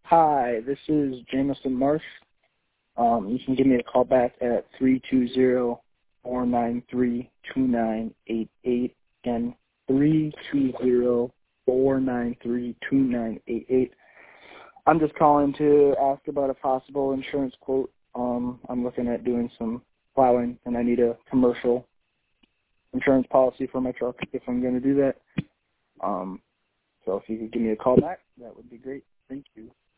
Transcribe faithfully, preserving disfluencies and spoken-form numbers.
Hi, this is Jamison Marsh. Um, you can give me a call back at three two zero, four nine three, two nine eight eight. Again, three two zero, four nine three, two nine eight eight. I'm just calling to ask about a possible insurance quote. Um, I'm looking at doing some plowing, and I need a commercial insurance policy for my truck if I'm going to do that. Um, so if you could give me a call back, that would be great. Thank you.